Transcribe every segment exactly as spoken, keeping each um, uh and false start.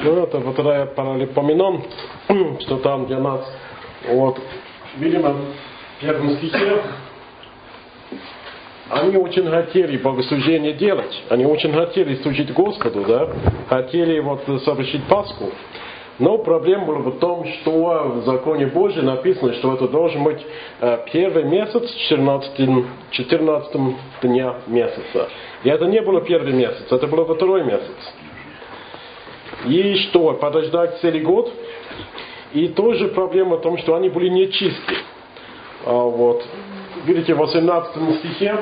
Ну, это вторая паралипоменон, что там для нас, вот, видимо, в первом стихе, они очень хотели богослужение делать, они очень хотели служить Господу, да, хотели вот совершить Пасху. Но проблема была в том, что в законе Божьем написано, что это должен быть первый месяц, четырнадцатый дня месяца. И это не было первый месяц, это было второй месяц. И что, подождать целый год? И тоже проблема в том, что они были нечисты. А вот, видите, в восемнадцатом стихе,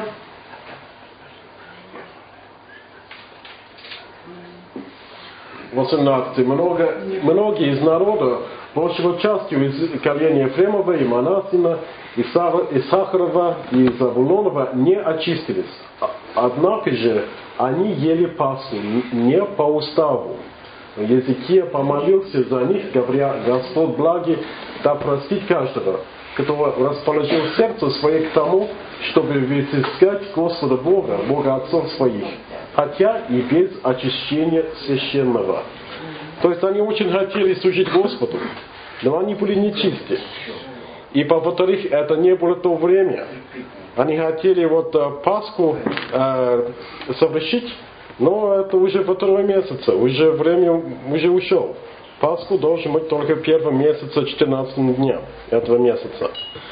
восемнадцатый, много, многие из народа, большего частью из коления Ефремова и Манасина, и Сахарова, и Завулонова не очистились. Однако же они ели Пасху не по уставу. Езекия помолился за них, говоря: Господь благий, да простит каждого, кто расположил сердце свое к тому, чтобы взыскать Господа Бога, Бога отцов своих, хотя и без очищения священного. То есть они очень хотели служить Господу, но они были нечисты. И, во-вторых, это не было то время. Они хотели вот Пасху э, совершить, но это уже во второй месяц, уже время уже ушел. Пасху должен быть только в первом месяце, четырнадцатого дня этого месяца.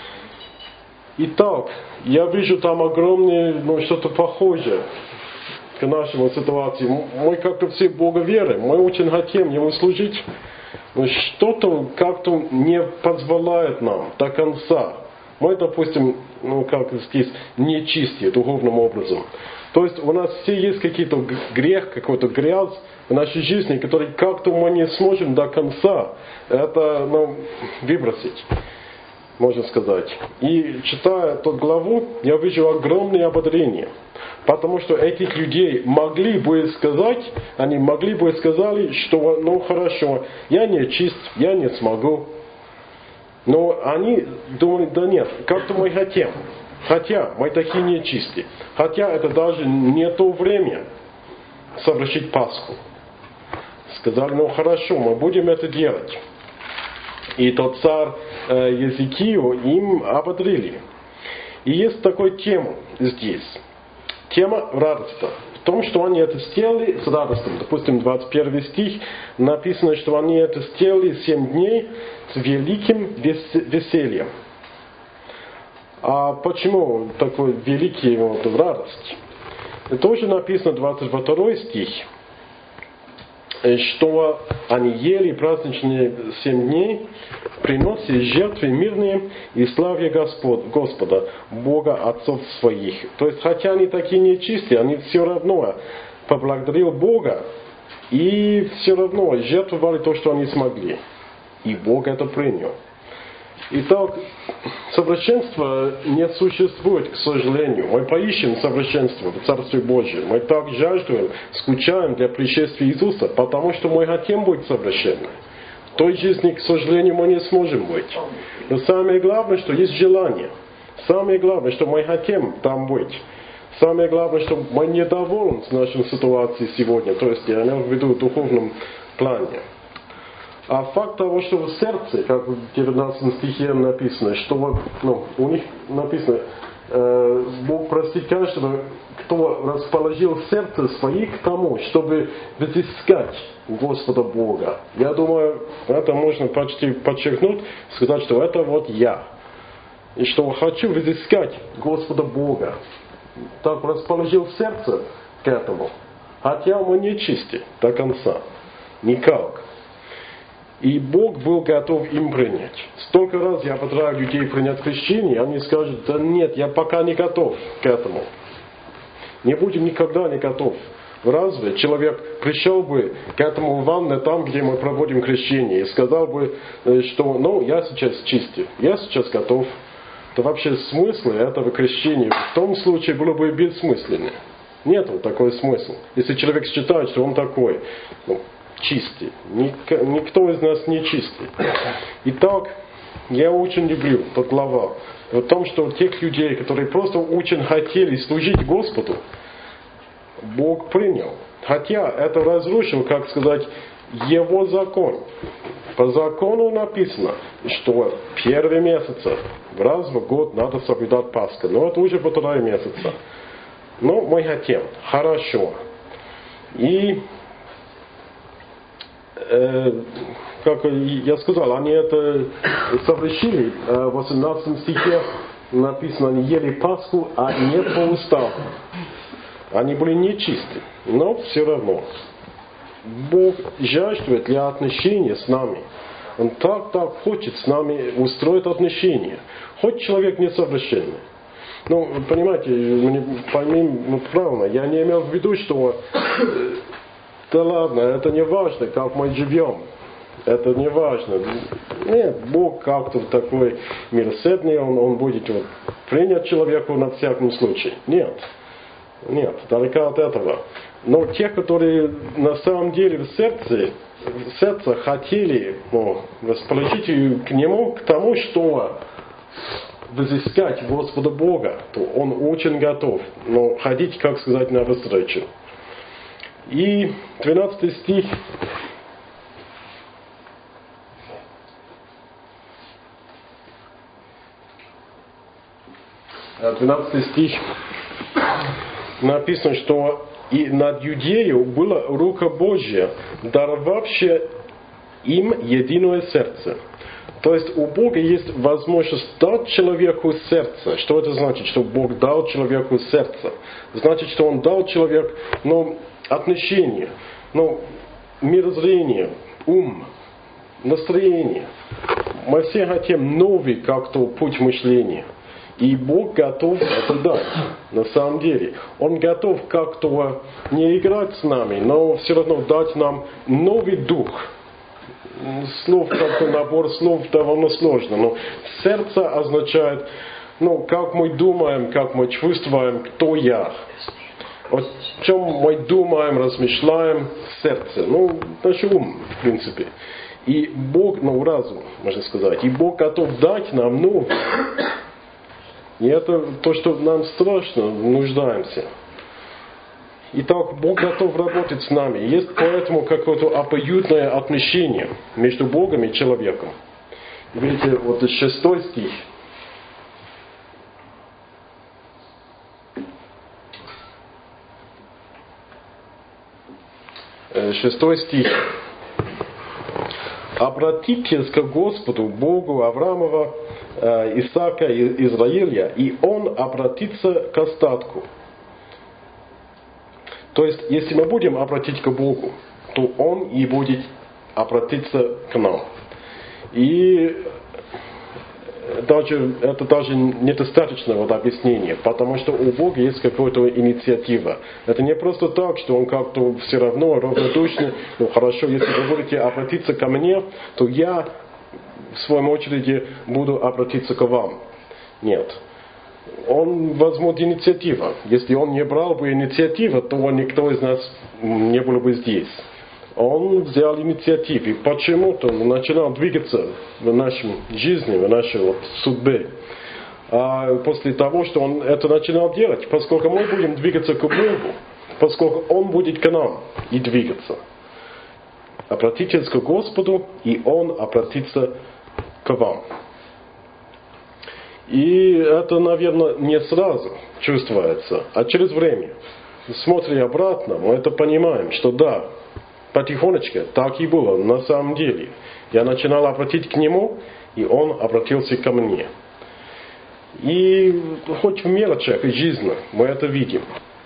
Итак, я вижу там огромное, ну, что-то похожее к нашему ситуации. Мы как-то все Бога верим, мы очень хотим Ему служить, но что-то как-то не позволяет нам до конца. Мы, допустим, ну, как здесь, нечистые духовным образом. То есть у нас все есть какие-то грех, какой-то грязь в нашей жизни, который как-то мы не сможем до конца это, ну, выбросить, можно сказать. И читая эту главу, я вижу огромное ободрение. Потому что этих людей могли бы сказать, они могли бы сказали, что ну хорошо, я не чист, я не смогу. Но они думали: да нет, как-то мы хотим. Хотя мы такие нечистые. Хотя это даже не то время совершить Пасху. Сказали: ну хорошо, мы будем это делать. И тот царь э, Езекию им ободрили. И есть такая тема здесь. Тема радости. В том, что они это сделали с радостью. Допустим, двадцать первый стих написано, что они это сделали семь дней с великим весельем. А почему такой великий вот, радость? Тоже написано двадцать второй стих, что они ели праздничные семь дней, приносили жертвы мирные и славя Господ, Господа, Бога отцов своих. То есть, хотя они такие нечистые, они все равно поблагодарили Бога и все равно жертвовали то, что они смогли. И Бог это принял. Итак, совершенства не существует, к сожалению. Мы поищем совершенство в Царстве Божьем. Мы так жаждем, скучаем для пришествия Иисуса, потому что мы хотим быть совершенны. В той жизни, к сожалению, мы не сможем быть. Но самое главное, что есть желание. Самое главное, что мы хотим там быть. Самое главное, что мы недовольны с нашей ситуацией сегодня. То есть, я имею в виду в духовном плане. А факт того, что в сердце, как в девятнадцатом стихе написано, что ну, у них написано, э, Бог простит каждого, кто расположил сердце своих к тому, чтобы взыскать Господа Бога. Я думаю, это можно почти подчеркнуть, сказать, что это вот я. И что хочу взыскать Господа Бога. Так расположил сердце к этому. Хотя мы не чисты до конца. Никак. И Бог был готов им принять. Столько раз я пытаюсь людей принять крещение, они скажут: да нет, я пока не готов к этому. Не будем никогда не готов. Разве человек пришел бы к этому в ванной там, где мы проводим крещение, и сказал бы, что ну, я сейчас чистый, я сейчас готов. То вообще смысл этого крещения в том случае было бы бессмысленно. Нет такой смысла. Если человек считает, что он такой, ну, чистый. Никто из нас не чистый. Итак, я очень люблю эту главу. В том, что тех людей, которые просто очень хотели служить Господу, Бог принял. Хотя это разрушил, как сказать, Его закон. По закону написано, что первый месяц, раз в год надо соблюдать Пасху. Но это уже по второй месяца. Но мы хотим. Хорошо. И, э, как я сказал, они это совершили. В восемнадцатом стихе написано, они ели Пасху, а не по уставу. Они были нечисты. Но все равно. Бог жаждет для отношений с нами. Он так, так хочет с нами устроить отношения. Хоть человек несовершенный. Ну, понимаете, пойми, ну, правильно, я не имел в виду, что да ладно, это не важно, как мы живем. Это не важно. Нет, Бог как-то такой милосердный, он, он будет вот, принять человеку на всякий случай. Нет. Нет, далеко от этого. Но те, которые на самом деле в сердце, в сердце хотели ну, расположить к Нему, к тому, что взыскать Господа Бога, то Он очень готов, но ходить, как сказать, на встречу. И двенадцатый стих. двенадцатый стих написано, что и над Иудею была рука Божья, даровавшая им единое сердце. То есть у Бога есть возможность дать человеку сердце. Что это значит? Что Бог дал человеку сердце. Значит, что Он дал человеку ну, отношения, ну, мирозрение, ум, настроение. Мы все хотим новый как-то путь мышления. И Бог готов это дать, на самом деле. Он готов как-то не играть с нами, но все равно дать нам новый дух. Слов, как набор слов довольно сложно, но сердце означает, ну, как мы думаем, как мы чувствуем, кто я. О чем мы думаем, размышляем, сердце. Ну, наш ум, в принципе. И Бог, ну, разум, можно сказать. И Бог готов дать нам новый. И это то, что нам страшно, нуждаемся. Итак, Бог готов работать с нами. Есть поэтому какое-то обоюдное отношение между Богом и человеком. Видите, вот шестой стих. Шестой стих. «Обратитесь к Господу, Богу Авраамова, Исаака и Израиля, и Он обратится к остатку». То есть, если мы будем обратить к Богу, то Он и будет обратиться к нам. И даже, это даже недостаточно вот объяснения, потому что у Бога есть какая-то инициатива. Это не просто так, что Он как-то все равно равнодушный, ну хорошо, если вы будете обратиться ко мне, то я в своем очереди буду обратиться к вам. Нет. Он возьмет инициативу. Если он не брал бы инициативу, то никто из нас не был бы здесь. Он взял инициативу и почему-то начинал двигаться в нашей жизни, в нашей вот судьбе. А после того, что он это начинал делать, поскольку мы будем двигаться к Богу, поскольку Он будет к нам и двигаться. Обратитесь к Господу, и Он обратится к вам. И это, наверное, не сразу чувствуется, а через время. Смотря обратно, мы это понимаем, что да, потихонечку так и было на самом деле. Я начинал обратить к Нему, и Он обратился ко мне. И хоть в мелочах жизни мы это видим.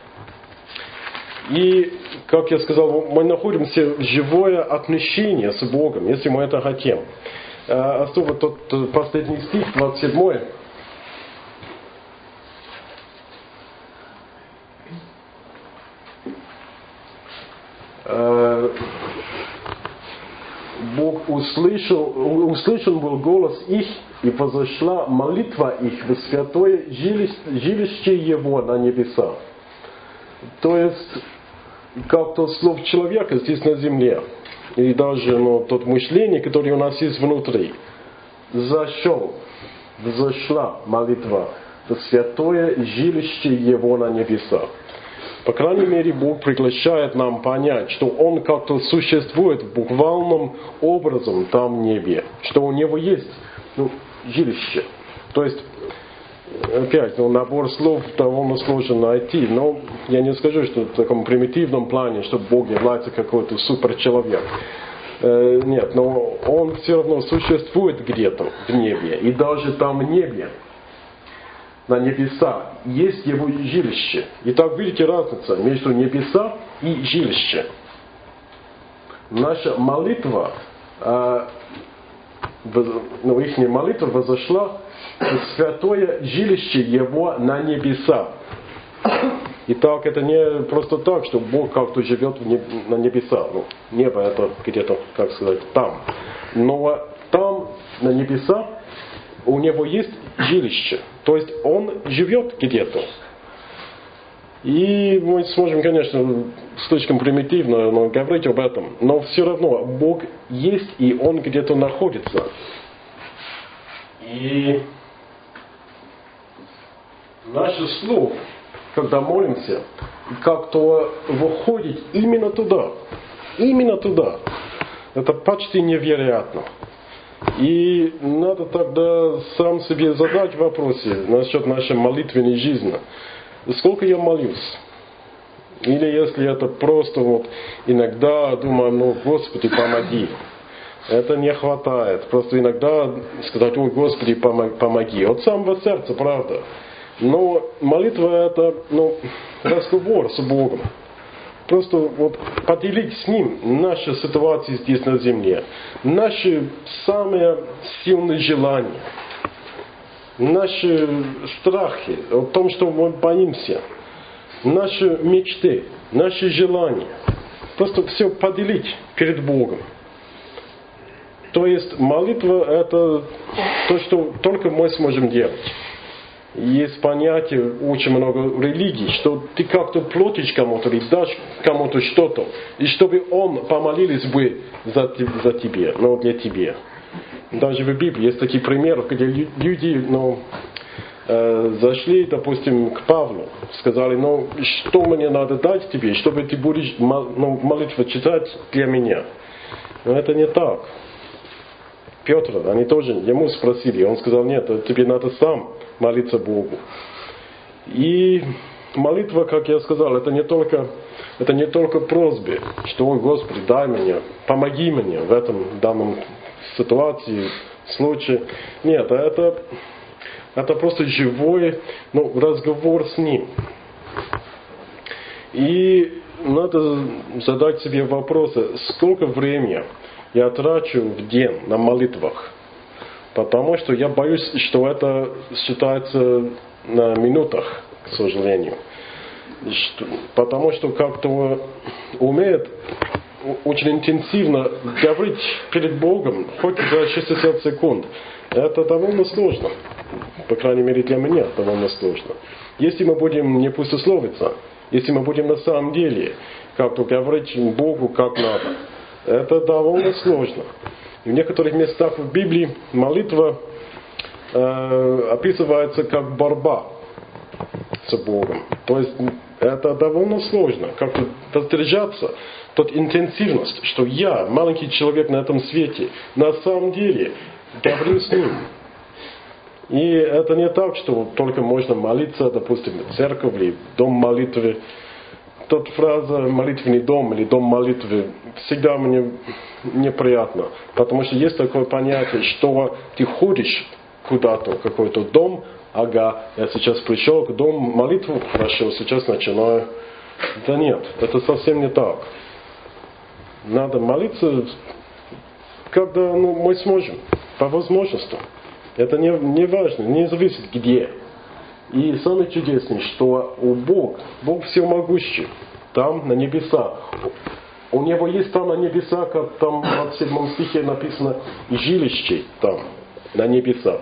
И, как я сказал, мы находимся в живое отношение с Богом, если мы это хотим. Особенно тот последний стих, двадцать седьмой. Бог услышал, услышан был голос их, и возошла молитва их в святое жилище, жилище Его на небеса. То есть, как-то слов человека здесь на земле, и даже ну, тот мышление, которое у нас есть внутри, зашел, взошла молитва в святое жилище Его на небеса. По крайней мере, Бог приглашает нам понять, что Он как-то существует буквальным образом там в небе, что у Него есть ну, жилище. То есть, опять, ну, набор слов довольно сложно найти, но я не скажу, что в таком примитивном плане, что Бог является какой-то суперчеловек. Э, нет, но Он все равно существует где-то в небе, и даже там в небе, на небеса, есть Его жилище. Итак, видите разницу между небеса и жилище. Наша молитва, э, ну, их молитва возошла в святое жилище Его на небеса. Итак, это не просто так, что Бог как-то живет в неб... на небеса. Ну, небо это где-то, как сказать, там. Но там, на небеса, у Него есть жилище. То есть Он живет где-то. И мы сможем, конечно, слишком примитивно но, говорить об этом. Но все равно Бог есть, и Он где-то находится. И наше слово, когда молимся, как-то выходит именно туда. Именно туда. Это почти невероятно. И надо тогда сам себе задать вопросы насчет нашей молитвенной жизни. Сколько я молюсь? Или если это просто вот иногда думаю, ну, Господи, помоги. Это не хватает. Просто иногда сказать, ой, Господи, помоги. От самого сердца, правда. Но молитва это ну, разговор с Богом. Просто вот поделить с Ним наши ситуации здесь на земле. Наши самые сильные желания. Наши страхи о том, что мы боимся. Наши мечты. Наши желания. Просто все поделить перед Богом. То есть молитва это то, что только мы сможем делать. Есть понятие очень много религий, что ты как-то платишь кому-то или дашь кому-то что-то, и чтобы он помолились бы за, за тебя, ну, для тебя. Даже в Библии есть такие примеры, где люди ну, э, зашли, допустим, к Павлу, сказали, ну, что мне надо дать тебе, чтобы ты будешь ну, молитву читать для меня. Но это не так. Петр, они тоже ему спросили, он сказал, нет, тебе надо сам молиться Богу. И молитва, как я сказал, это не только, это не только просьбы, что, ой, Господи, дай мне, помоги мне в этом данном ситуации, случае. Нет, это, это просто живой ну, разговор с Ним. И надо задать себе вопросы, сколько времени я трачу в день на молитвах. Потому что я боюсь, что это считается на минутах, к сожалению. Потому что как-то умеет очень интенсивно говорить перед Богом, хоть за шестьдесят секунд. Это довольно сложно. По крайней мере для меня довольно сложно. Если мы будем не пустословиться, если мы будем на самом деле как-то говорить Богу как надо, это довольно сложно. И в некоторых местах в Библии молитва э, описывается как борьба с Богом. То есть это довольно сложно. Как-то воздержаться от интенсивности, что я, маленький человек на этом свете, на самом деле говорю с Ним. И это не так, что только можно молиться, допустим, в церкви или в дом молитвы. Тут фраза «молитвенный дом» или «дом молитвы» всегда мне неприятно. Потому что есть такое понятие, что ты ходишь куда-то, в какой-то дом, ага, я сейчас пришел к дому молитву, хорошо, сейчас начинаю. Да нет, это совсем не так. Надо молиться, когда ну, мы сможем, по возможности. Это не, не важно, не зависит где. И самое чудесное, что у Бога, Бог всемогущий, там на небесах. У Него есть там на небесах, как там в двадцать седьмом стихе написано, жилище там, на небесах.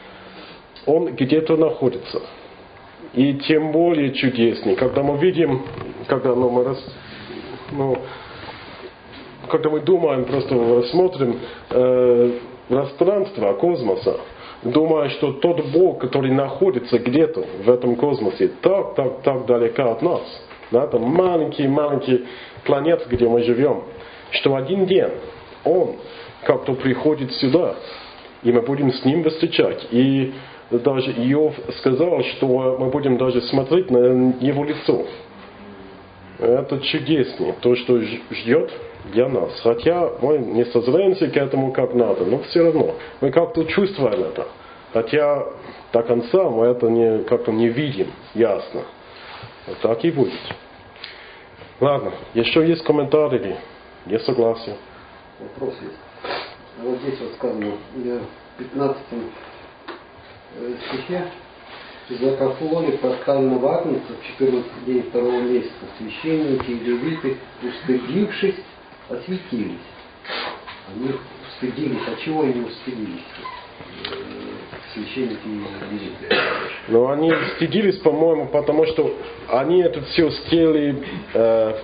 Он где-то находится. И тем более чудеснее, когда мы видим, когда ну, мы, рас, ну, когда мы думаем, просто смотрим э, пространство космоса, думая, что тот Бог, который находится где-то в этом космосе, так, так, так далеко от нас. на этом маленький-маленький планет, где мы живем, что один день Он как-то приходит сюда, и мы будем с Ним встречать. И даже Иов сказал, что мы будем даже смотреть на Его лицо. Это чудеснее, то, что ждет для нас. Хотя мы не созреваемся к этому как надо, но все равно мы как-то чувствуем это. Хотя до конца мы это не, как-то не видим ясно. Вот так и будет. Ладно, еще есть комментарии? Есть согласие? Вопрос есть. А вот здесь вот сказано в пятнадцатом стихе: «За Кафлоне проскального агнца в четырнадцатый день второго месяца священники и левиты, устыдившись, осветились». Они устыдились. А чего они устыдились? Священники и левиты. Ну, они стыдились, по-моему, потому что они это все сделали э,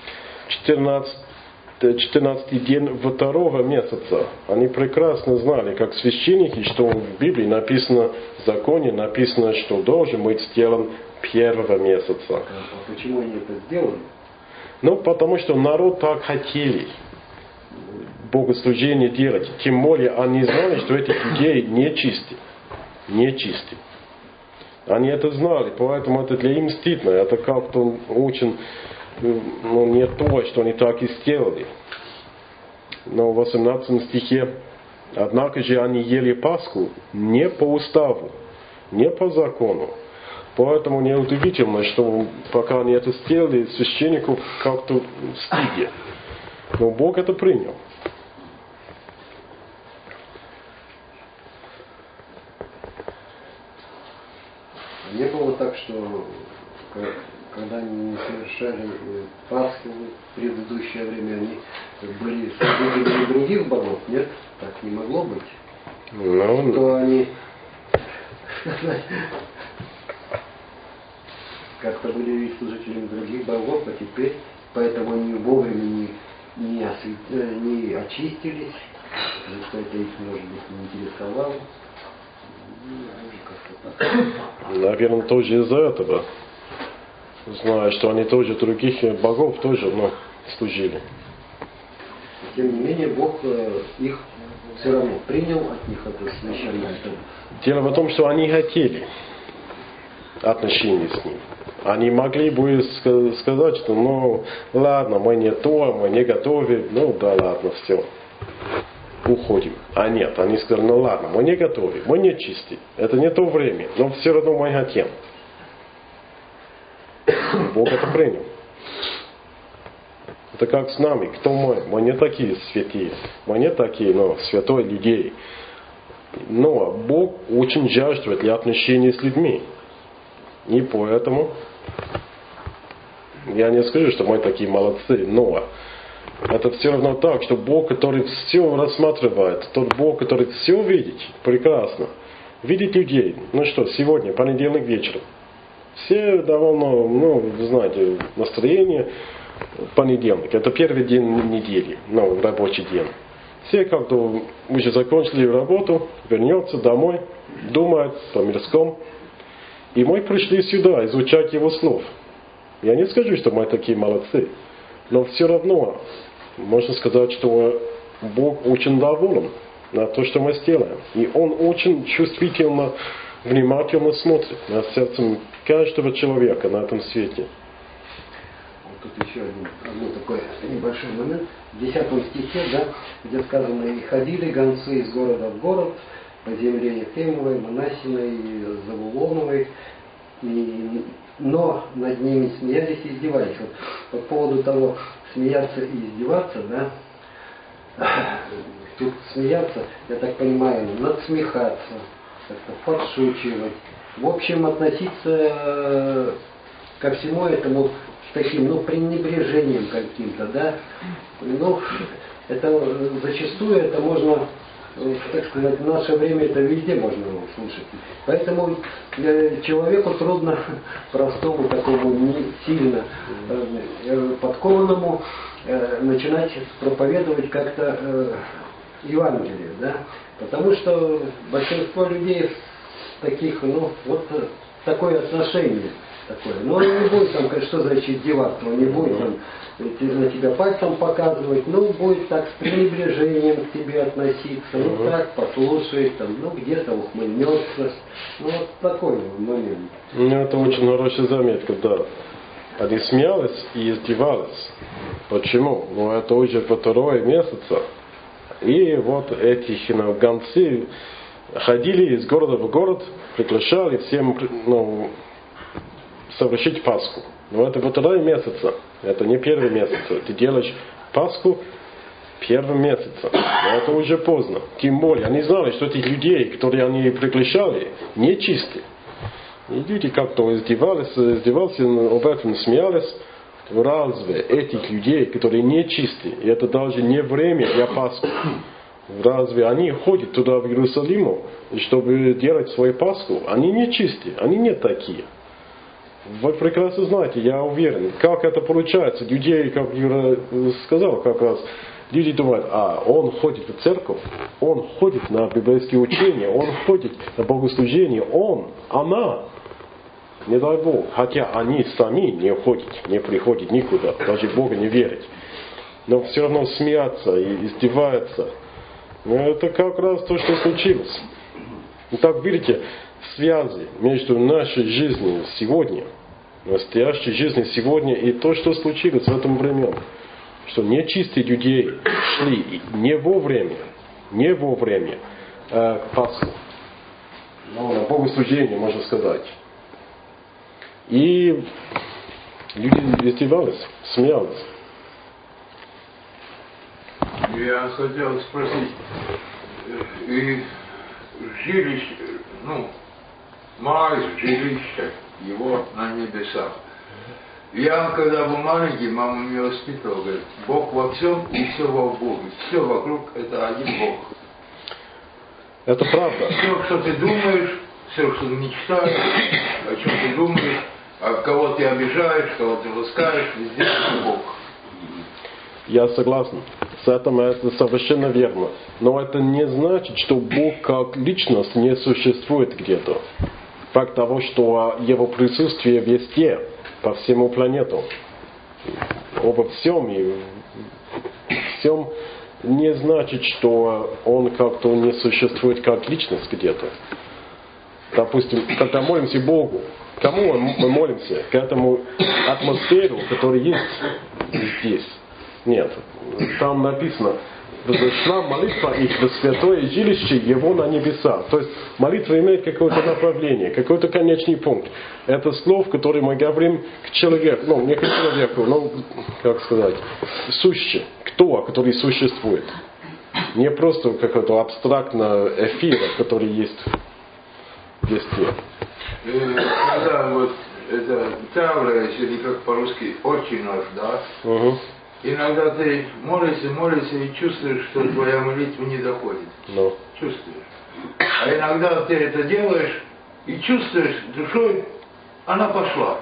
четырнадцатый день второго месяца. Они прекрасно знали, как священники, что в Библии написано, в законе написано, что должен быть сделан первого месяца. А почему они это сделали? Ну, потому что народ так хотели богослужение делать. Тем более они знали, что этих людей нечисты. Нечисты. Они это знали, поэтому это для них стыдно. Это как-то очень, ну, не то, что они так и сделали. Но в восемнадцатом стихе: «Однако же они ели Пасху не по уставу, не по закону». Поэтому неудивительно, что пока они это сделали, священников как-то в стыде. Но Бог это принял. Не было так, что когда они не совершали Пасху в предыдущее время, они были служителями других богов? Нет? Так не могло быть. Ну, что они как-то были служителями других богов, а теперь поэтому они вовремя не, не, освет... не очистились, что это их, может быть, не интересовало. Наверное, тоже из-за этого. Знаю, что они тоже других богов тоже, ну, служили. Тем не менее, Бог их все равно принял от них это священничество. Дело в том, что они хотели отношения с ним. Они могли бы сказать, что ну ладно, мы не то, мы не готовы, ну да ладно, все, уходим. А нет, они сказали, ну ладно, мы не готовы, мы не чисты, это не то время, но все равно мы хотим. Бог это принял. Это как с нами, кто мы? Мы не такие святые, мы не такие, но святой людей. Но Бог очень жаждет для отношений с людьми. И поэтому я не скажу, что мы такие молодцы, но это все равно так, что Бог, который все рассматривает, тот Бог, который все видит, прекрасно, видит людей. Ну что, сегодня, понедельник вечером, все довольно, ну, знаете, настроение понедельник, это первый день недели, ну, рабочий день. Все как-то уже закончили работу, вернется домой, думает по мирскому. И мы пришли сюда изучать Его слов. Я не скажу, что мы такие молодцы, но все равно можно сказать, что Бог очень доволен на то, что мы сделаем. И Он очень чувствительно, внимательно смотрит на сердце каждого человека на этом свете. Вот тут еще один, один такой небольшой момент. В десятом стихе, да, где сказано: «И ходили гонцы из города в город, по земле Ефремовой, Манасиной, Завулоновой, и, но над ними смеялись и издевались». Вот по поводу того, смеяться и издеваться, да, тут смеяться, я так понимаю, надсмехаться, как-то подшучивать, в общем, относиться ко всему этому с таким, ну, пренебрежением каким-то, да, ну, это зачастую это можно, так сказать, в наше время это везде можно услышать. Поэтому человеку трудно, простому, такому не сильно подкованному, начинать проповедовать как-то Евангелие, да? Потому что большинство людей таких, ну, вот такое отношение такое. Но он не будет там, что значит деваться, он не будет там на тебя пальцем показывать, ну, будет так с пренебрежением к тебе относиться, ну, так, послушает, там, ну, где-то ухмыльнется. Ну, вот такой момент. Ну, это очень хорошая заметка, да. Они смеялись и издевались. Почему? Ну, это уже по второе месяца. И вот эти ну, гонцы ходили из города в город, приглашали всем ну, совершить Пасху. Но это второй месяца. Это не первый месяц. Ты делаешь Пасху первым месяцем. Но это уже поздно. Тем более, они знали, что этих людей, которые они приглашали, нечисты. И люди как-то издевались, издевались, об этом смеялись. Разве этих людей, которые нечисты, и это даже не время для Пасхи, разве они ходят туда, в Иерусалим, чтобы делать свою Пасху? Они нечисты, они не такие. Вы прекрасно знаете, я уверен, как это получается. Людей, как Юра сказал, как раз, люди думают, а, он ходит в церковь, он ходит на библейские учения, он ходит на богослужение, он, она. Не дай Бог, хотя они сами не ходят, не приходят никуда, даже в Бога не верят. Но все равно смеются и издеваются. Но это как раз то, что случилось. Итак, видите, связи между нашей жизнью сегодня, настоящей жизнью сегодня и то, что случилось в этом времени. Что нечистые людей шли не вовремя, не вовремя э, к Пасху. Ну, на богослужение, можно сказать. И люди издевались, смеялись. Я хотел спросить, и жилище, ну, мать жилище его на небесах. Я, когда был маленький, мама меня воспитывала, говорит, Бог во всем и все во Боге. Все вокруг это один Бог. Это правда. Все, что ты думаешь, все, что ты мечтаешь, о чем ты думаешь, а кого ты обижаешь, кого ты ласкаешь, везде это Бог. Я согласен. С этим это совершенно верно. Но это не значит, что Бог как личность не существует где-то. Факт того, что Его присутствие везде, по всему планету, обо всем и всем, не значит, что Он как-то не существует как личность где-то. Допустим, когда молимся Богу, кому мы молимся? К этому атмосферу, которая есть здесь. Нет. Там написано, «Взошла молитва их в святое жилище Его на небеса». То есть молитва имеет какое-то направление, какой-то конечный пункт. Это слов, которые мы говорим к человеку, ну, не к человеку, но, как сказать, сущий, кто, который существует. Не просто какой-то абстрактный эфир, который есть везде. Когда вот это тавра, или как по-русски, очень наш, да? Угу. Иногда ты молишься, молишься и чувствуешь, что твоя молитва не доходит. No. Чувствуешь. А иногда ты это делаешь и чувствуешь душой, она пошла.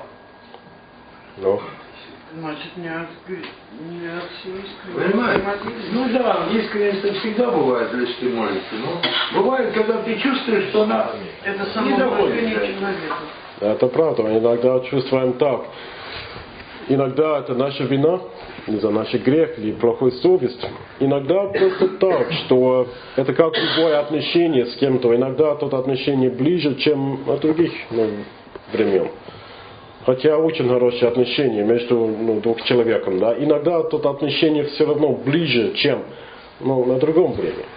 No. Значит, не от, не от всей искренности. Понимаешь? Ну да, искренность всегда бывает, если ты молишься. Но бывает, когда ты чувствуешь, что она Это не само доходит. выражение человека. Это правда. Мы иногда чувствуем так. Иногда это наша вина, из-за наших грех или плохой совесть. Иногда просто так, что это как любое отношение с кем-то. Иногда это отношение ближе, чем от других ну, времен. Хотя очень хорошие отношения между ну, двух человеком. Да? Иногда это отношение все равно ближе, чем ну, на другом времени.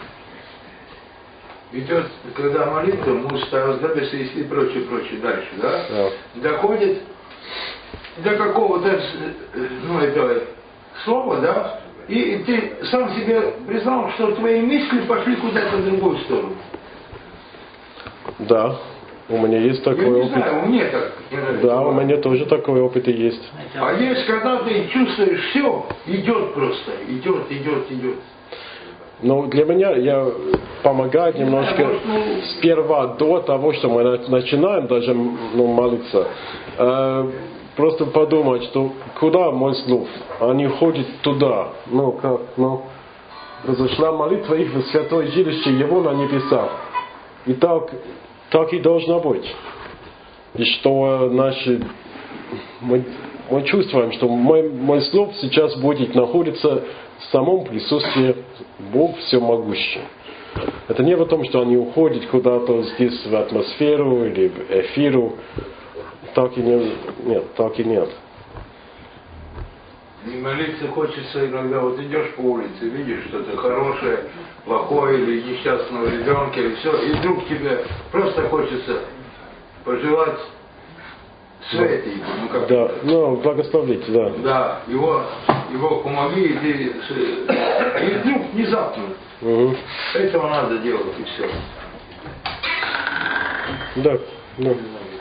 Идет, когда молитва, муж ставил записи и прочее, прочее дальше, да? Да. Доходит до какого-то, ну, это слова, да? И ты сам себе признал, что твои мысли пошли куда-то в другую сторону. Да, у меня есть такой Я не опыт. знаю, у меня так. Да, у меня тоже такой опыт и есть. А есть, когда ты чувствуешь все, идет просто, идет, идет, идет. Но для меня я помогает немножко сперва до того, что мы начинаем даже ну, молиться, э, просто подумать, что куда мой слов? Они ходят туда. Ну как, ну произошла молитва их в святое жилище Его на небесах. И так, так и должно быть. И что наши мы, мы чувствуем, что мой, мой слов сейчас будет находиться в самом присутствии Бог Всемогущий. Это не в том, что они уходят куда-то здесь в атмосферу или в эфиру. Так и не, нет, так и нет. И молиться хочется иногда, вот идешь по улице, видишь что-то хорошее, плохое, или несчастного ребенка, или все, и вдруг тебе просто хочется пожелать свет ему. Ну, как да, ну, благословите, да. Да, его, его помоги, и ты, и вдруг внезапно. Угу. Этого надо делать, и все. Да, да.